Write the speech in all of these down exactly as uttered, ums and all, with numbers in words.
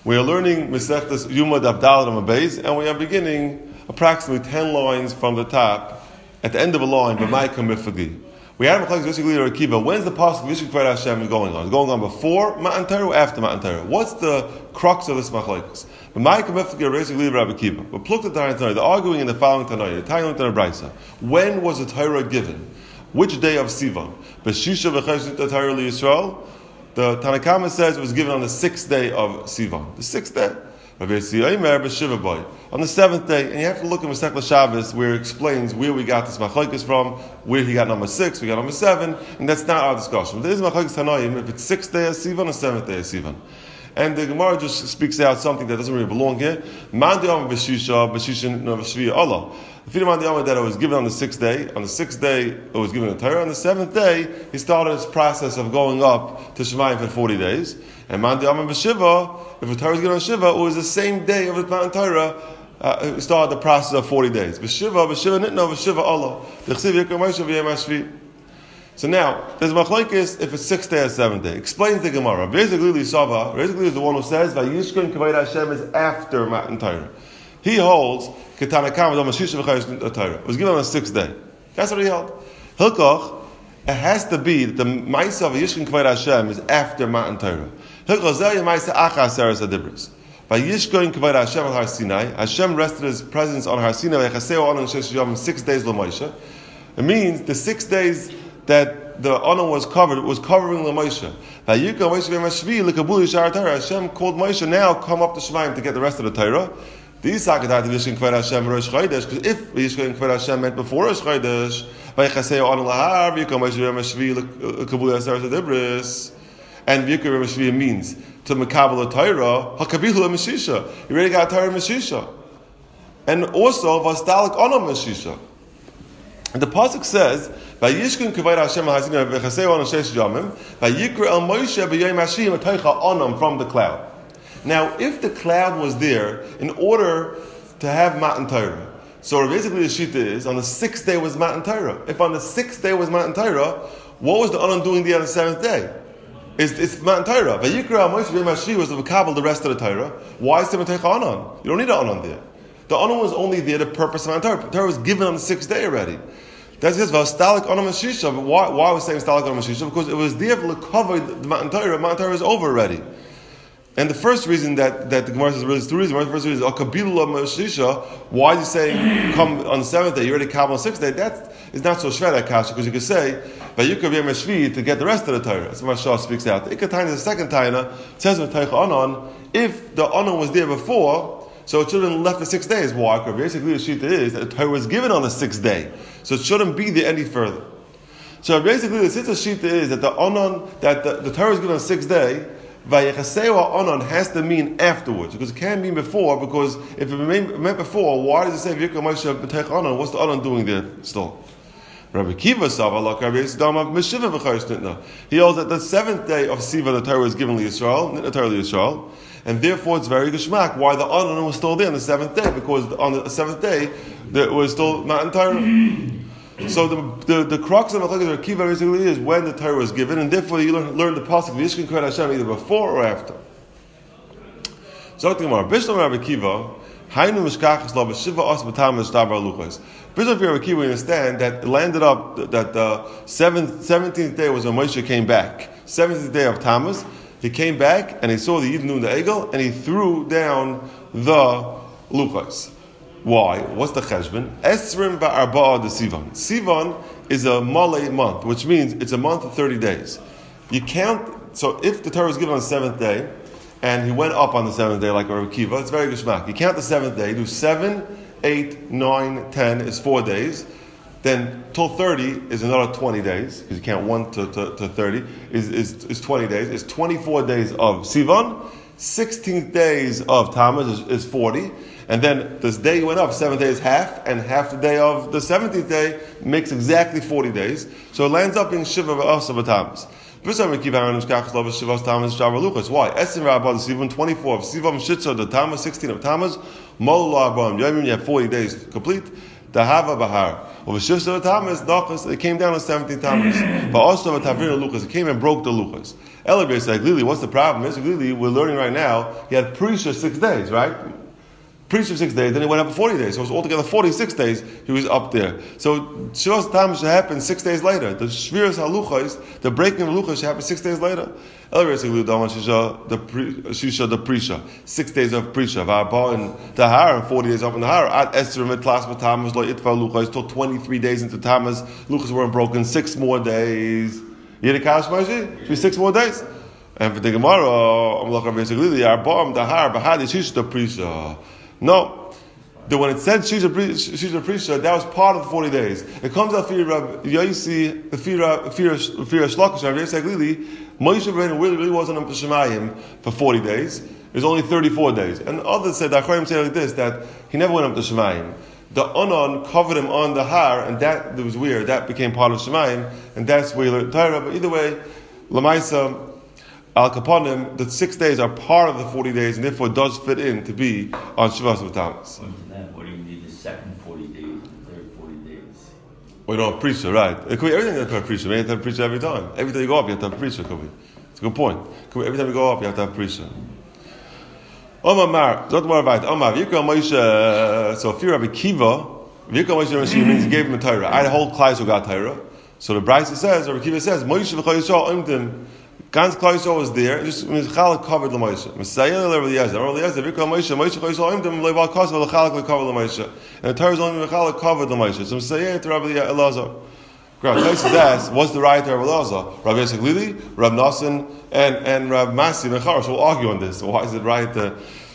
We are learning Masechtas Yuma Daf Daled Amud Beis, and we are beginning approximately ten lines from the top, at the end of a line, B'Maika Mifagi. We had a Machlokes basically or Akiva. When's the pasuk V'Yishkon Kavod Hashem going on? It's going on before Matan Torah or after Matan Torah? What's the crux of this Machlokes? B'Maika Mifagi basically Rabbi Akiva. But look at the Tanai. They're arguing in the following Tanai. The Tanai Tanai Brisa. When was the Torah given? Which day of Sivan? B'Shisha V'Chesed the Torah Yisrael. The Tanna Kama says it was given on the sixth day of Sivan. The sixth day. On the seventh day, and you have to look at Masechta Shabbos where it explains where we got this machlokes from, where he got number six, we got number seven, and that's not our discussion. But there is machlokes Tanoim if it's sixth day of Sivan or seventh day of Sivan. And the Gemara just speaks out something that doesn't really belong here. Man di'am b'shisha, b'shisha no v'shviya Allah. The man di'am that it was given on the sixth day. On the sixth day, it was given the Torah. On the seventh day, he started his process of going up to Shemayim for forty days. And man di'am b'shiva, if the Torah was given on Shiva, it was the same day of the Matan Torah. Uh, he started the process of forty days. B'shiva, b'shiva nitno, b'shiva Allah. D'chsiv yikra Moshe v'yem hashvi. So now, there's machlokes if it's sixth day or seventh day. Explains the Gemara. Basically, Sava, basically is the one who says Vayishkon Kavod Hashem is after Matan Torah. He holds Ketana Kama Mashisha V'Chayis Torah. It was given on the sixth day. That's what he held. Hilkoch, it has to be that the Ma'isa of Vayishkon Kavod Hashem is after Matan Torah. Hilkoch Zeh Ma'isa Achas Seres Adibris. Vayishkon Kavod Hashem al Har Sinai. Hashem rested His presence on Har Sinai. Vaychaseu Anon Shesh Yom six days l'Moshe. It means the six days that the honor was covered, was covering the Moshe. Hashem called Moshe, now come up to Shemayim to get the rest of the Torah. Because if V'Yishkon Kavod Hashem meant before Rosh Chodesh, and V'Yikra Meshvi means to Mekabel the Torah, Hakabilu Meshisha. You already got Torah Meshisha. And also, V'Astalik Onam Meshisha. And the pasuk says, "Vayishkon Kavod Hashem ha'Sinai v'chaseu on shesh yamim, vayikra el Moshe b'yom hashiyim atoicha onam from the cloud." Now, if the cloud was there in order to have Matan Torah, so basically the shita is on the sixth day was Matan Torah. If on the sixth day was Matan Torah, what was the onam doing there on the seventh day? It's, it's Matan Torah. Vayikra el Moshe b'yom hashiyim was to kabel the rest of the Torah. Why is it atoicha onam? You don't need an onam there. The honor was only there, the purpose of Matan Torah. The Torah was given on the sixth day already. That's just V'Astalik Onam Mashisha. But why, why was saying Stalik Onam Mashisha? Because it was there to cover the Matan Torah. Matan Torah is over already. And the first reason that, that the Gemara says really is two reasons. The first reason is Akabilu Mashisha. Why is he saying come on the seventh day? You already come on the sixth day. That is not so shver Kasha, because you could say Vayikra V'Yom Hashvi to get the rest of the Torah. That's what Shah speaks out. The Ikataina, the second Taina, says with Teicha Onan, if the Onan was there before, so it shouldn't have left the six days. Why? Basically, the shita is that the Torah was given on the sixth day, so it shouldn't be there any further. So basically, the sister shita is that the onan that the, the Torah is given on the sixth day, vayechaseu onan has to mean afterwards, because it can't mean before. Because if it meant before, why does it say v'yikra Moshe b'teich onan? What's the onan doing there still? Rabbi Kiva Savalak Rabbi Yisdam Meshiva v'chayis nitna. He holds that the seventh day of Siva the Torah is given to Yisrael, nitna Torah to Yisrael. And therefore, it's very geschmack why the honor was still there on the seventh day, because on the seventh day there was still Matan Torah. So the the, the crux of the Machlokes Akiva basically is when the Torah was given, and therefore you learn, learn the pasuk V'Yishkon Kavod Hashem either before or after. So the Gemara, Bishlam Rabbi Akiva, Hainu Mishkachas Lo B'Shiva Os B'Tam Mishtabar Luchos. Bishlam Rabbi Akiva, we understand that it landed up that the seventh, seventeenth day was when Moshe came back. Seventeenth day of Tammuz. He came back and he saw the Yidden doing the Egel and he threw down the Luchos. Why? What's the cheshbon? Esrim ba'arba'a de Sivan. Sivan is a Malay month, which means it's a month of thirty days. You count, so if the Torah was given on the seventh day and he went up on the seventh day like Rabbi Kiva, it's very geschmack. You count the seventh day, you do seven, eight, nine, ten is four days. Then till thirty is another twenty days, because you count one to, to, to thirty, is, is, is twenty days. It's twenty-four days of Sivan, sixteen days of Tammuz is, is forty, and then this day went up, seventh day is half, and half the day of the seventeenth day makes exactly forty days. So it lands up being Shiva V'Asa V'Tammuz. Why? Esim Rabba the Sivan, twenty-four of Sivan Shitza, the Tammuz, sixteen of Tammuz, Mol Arba'am Yomim, you have forty days complete. the Hava Bahar. Over Shivsa Tamas, Nachas, it came down on seventeen Tamas. But also Tavir Luchas, it came and broke the Luchas. Elabir said, Glili, what's the problem? Is Glili, we're learning right now, he had Prisha six days, right? Prisha six days, then he went up for forty days. So it was altogether forty-six days he was up there. So Shivas Tamas should happen six days later. The Shviras HaLuchas, the breaking of Luchas should happen six days later. Elabir said, Glili, Daman Shisha, the Shisha, the Prisha. Six days of Prisha. V'arba in the Har, and forty days up in the Har. At Esther Mitlas Tamas, Lo Itva Luchas, till twenty-three days into Tamas, Luchas weren't broken. Six more days. Yedikash Maji? Should be six more days. And for the Gemara, I'm looking at basically, Arba'am, the Har, Bahadi, Shisha, the Prisha. No. The, when it said Shisha Prisha, that was part of the forty days. It comes out for Rabbi Yosi, the Fira Shlakish, Rabbi Yosef Glili, Moshe Rabbeinu really, really wasn't up to Shemayim for forty days. It was only thirty-four days. And others said, the Achronim say like this, that he never went up to Shemayim. The Anon covered him on the Har, and that, that was weird. That became part of Shemayim, and that's where he learned Torah. But either way, Lamaisa, Al Kaponim, the six days are part of the forty days, and therefore does fit in to be on Shavas of Tamas. What do you need the second forty days and the third forty days? We don't have preacher, right? It could be everything that have a preacher. You have to have a preacher every time. Every time you go up, you have to have a preacher, could be. It's a good point. Could be every time you go up, you have to have a preacher. Omar Mar, don't worry about it. Omar, Yikra Moshe, so if you're Rabbi Kiva, Yikra Moshe means he gave him a Torah. I had a whole class who got Torah. So the Brisa says, Rabbi Kiva says, Moshe v'chol Yisrael omdim. Gans Klal Yisrael was there. It just means Chalak covered the Moshe. Messiah le Rabbi Yezer. Rabbi Yezer, Vikra Moshe, Moshe v'chol Yisrael omdim le'val kos v'lechalak le'cover the Moshe. And the Torah is only v'chalak covered the Moshe. So Messiah to Rabbi Elazar. Great. Place is asked, what's the right of Rabbi Elazar? Rabbi Yosef Glili, Rabbi Nassim, and and Rabbi Masi and Charash will argue on this. So why is it right? Uh,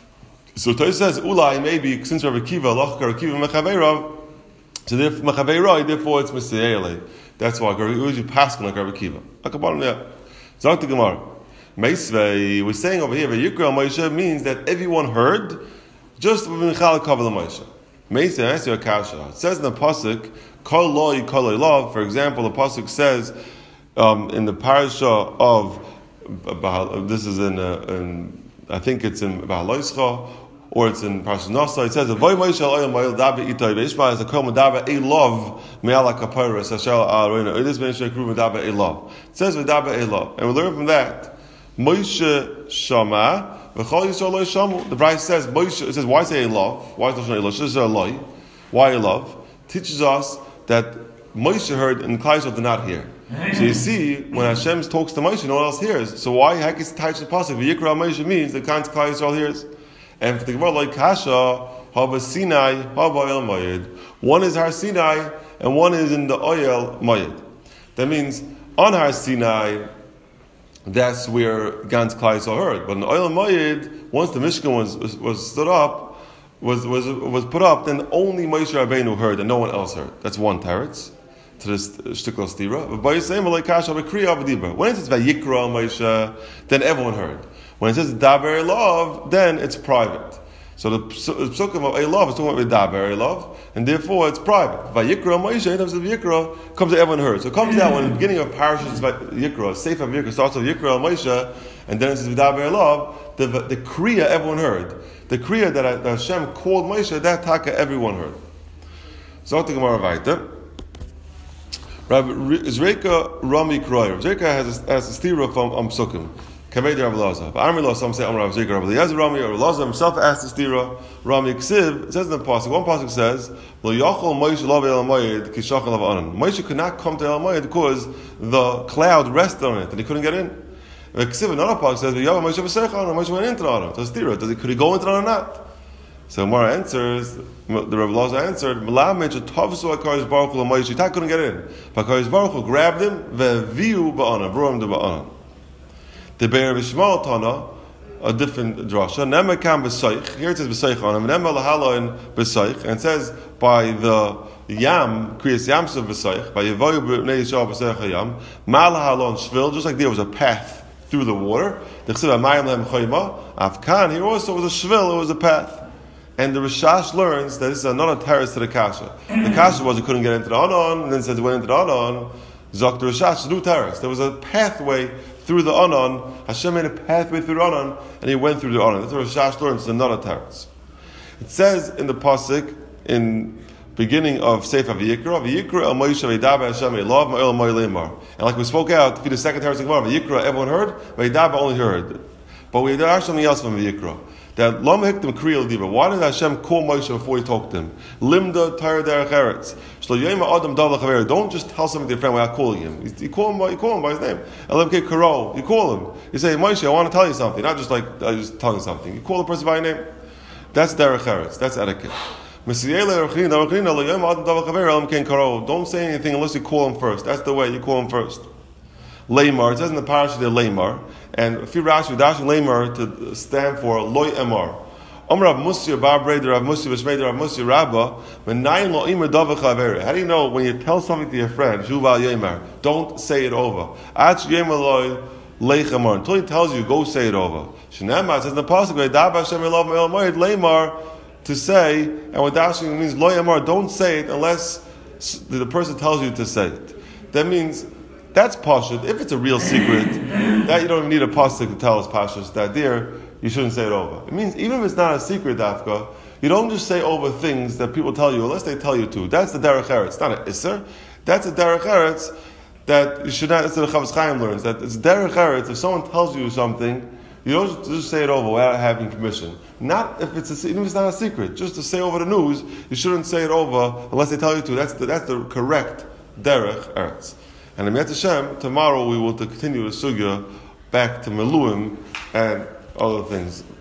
so Torah says, Ulai maybe since Rabbi Kiva, Lach Rabbi Kiva Mechaveirav, so therefore Mechaveirav, therefore it's Messiah. That's why we usually pass like Rabbi Kiva. Akaban yeah. Zok the Gemara. Meisvei, we're saying over here, Yikra Moshe means that everyone heard, just when Michal covered the Moshe. Meisvei, I answer a kasha. It says in the pasuk, Kol loy, kol loy love. For example, the pasuk says um, in the parasha of this is in, uh, in I think it's in Bahaloischa or it's in Parashat Nasa. It says, "Avoy Moshe al oyel ma'il dabe itay ve'ishma as a kol medabe a love me'ala kapara sashal al reina." It is mentioned kru medabe a love. It says medabe a love, and we learn from that Moshe shama v'chol Yisrael lo shamu. The Brisa says Moshe. It says why say a love? Why is it a love? This is a lie. Why a love? Teaches us that Moshe heard and Klal Yisrael did not hear. So you see, when Hashem talks to Moshe, no one else hears. So why heck is touch the pasuk? V'yikra Moshe means the kind of Klal Yisrael hears. And for the Gemara, like Kasha, Hava Sinai, Hava Oyel Mayed. One is Har Sinai, and one is in the Oyel Mayed. That means on Har Sinai, that's where Gans Klal Yisrael heard. But in the Oyel Mayed, once the Mishkan was, was was stood up, was was was put up, then only Moshe Rabbeinu heard, and no one else heard. That's one teretz to this shtikol stira. But by saying like Kasha, V'kriya V'dibra. When it says Vayikra Moshe, then everyone heard. When it says Daber Love, then it's private. So the psukim of a love is talking about Daber Love, and therefore it's private. Vayikra Moshe, in terms of Yikra, comes to everyone heard. So it comes down when the beginning of parashas Yikra, Sefer of Yikra starts with Yikra Moshe, and then it says Daber Love. The the kriya everyone heard. The kriya that, that Hashem called Moshe, that taka everyone heard. So the Gemara Vaita. Rabbi Zreka Rami Kroyer. Zreka has a, has a stira from um, Psukim. Kaved Rav Elazar. But Amri Lo, some say Amr Rav Zreka Rav Eliezer Rami, or Elazar himself asked the stira. Rami Ksiv, it says in the pasuk, one pasuk says, Lo Yachol Moshe Lo El Moed Ki Shachal Av Anan. Moshe could not come to El Moed because the cloud rested on it and he couldn't get in. Ksiv, another pasuk says, V'yava Moshe V'seichon, Moshe went into the Anan. So stira, does he, could he go into the Anan or not? So Mara answers, the Rav Elazar answered, Melamed Tavsu HaKadosh Baruch Hu Moshe. He couldn't get in. But HaKadosh Baruch Hu grabbed him, Ve'viu Ba'ana, brought him to Ba'ana. The Be'er V'shmal Tana, a different drasha. Nema Kam B'Seich. Here it says B'Seich on him. Nema Lahala in B'Seich. And it says by the Yam, Kriyas Yamsuf B'Seich, by Yevoyu B'nei Yisrael B'Seich HaYam, Ma Lahala on Shvil, just like there was a path through the water. The Chsiv HaMayim Lehem Choyma. Afkan, here also was a Shvil, it was a path. And the Rishash learns that this is another terrace to the Kasha. The Kasha was he couldn't get into the Anon, and then says he went into the Anon. Zok the Rishash, new terrace. There was a pathway through the Anon. Hashem made a pathway through the Anon, and he went through the Anon. That's what Rishash learns, it's another terrace. It says in the Pasuk, in beginning of Sefer V'Yikra, V'Yikra El Moshe V'Yidaber Hashem Elav Ma'el Ma'el Leimar. And like we spoke out, for the second Teres Gemara, V'Yikra everyone heard, V'Yidaber only heard. But we learned something else from V'Yikra. That Lama Hikdim Kriya L'Diba. Why did Hashem call Moshe before he talked to him? Limda Torah Derech Eretz. Shlo Yema Adam Dav L'Chaver. Don't just tell something to your friend without calling him. You call him by, you call him by his name. Elam Ke Karo. You call him. You say, Moshe, I want to tell you something. Not just like, I just tell you something. You call the person by name. That's Derech Eretz. That's etiquette. Don't say anything unless you call him first. That's the way you call him first. Leimar. It says in the parasha there Leimar. And if you Rashi, Rashi Leimar to stand for Loy Emar. Omer Rav Musi, Bar Breder, Rav Musi, Veshmeder, Rav Musi, Rabba. How do you know when you tell something to your friend, Shuval Yemar, don't say it over. Ach Yemar Loy Leichamar. Until he tells you, go say it over. Shnema says in the pasuk, Dab Hashem Elav Ma'el Moed Leimar, to say, and what dashing means Loy Emar, don't say it unless the person tells you to say it. That means that's pashut. If it's a real secret, that you don't need a pasuk to tell us pashut that there you shouldn't say it over. It means even if it's not a secret, dafka, you don't just say over things that people tell you unless they tell you to. That's the derech eretz. It's not an isser. That's a derech eretz that you should not. That's what the Chavetz Chaim learns. That it's derech eretz. If someone tells you something, you don't just say it over without having permission. Not if it's a, even if it's not a secret. Just to say over the news, you shouldn't say it over unless they tell you to. That's the, that's the correct derech eretz. And in Yet Hashem, tomorrow we will continue the sugya back to Meluim and other things.